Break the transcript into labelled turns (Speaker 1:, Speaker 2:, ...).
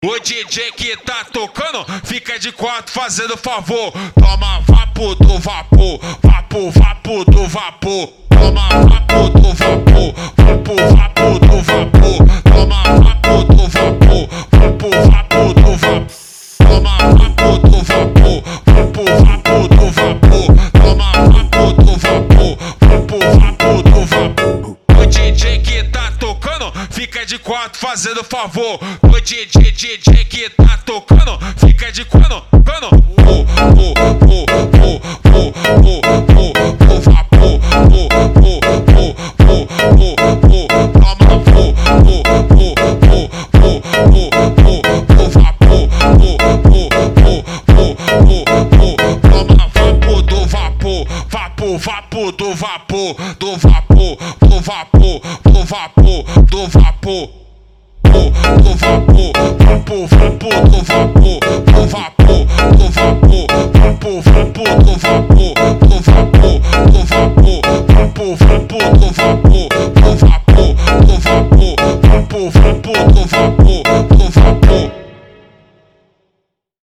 Speaker 1: O DJ que tá tocando fica de quatro fazendo favor. Toma vapo do vapor, vapo, vapo do vapor. Toma vapo do vapor, vapo, vapo do vapor. Toma vapo do vapor, vapo, vapo do vapor. Toma vapo do vapor, vapo, vapo do vapor. Toma vapo do vapor, vapo, vapo do vapor. O DJ que tá tocando fica de quatro fazendo favor. O DJ que tá tocando fica de quando vapo do vapor, do vapor, do vapor, do vapor, do vapor, do vapor, vapo, vapo do vapor, do vapor, do vapor, vapo, vapo do vapor, do vapor, do vapor, vapo, vapo do vapor, do vapor, do vapor, vapo, vapo do vapor.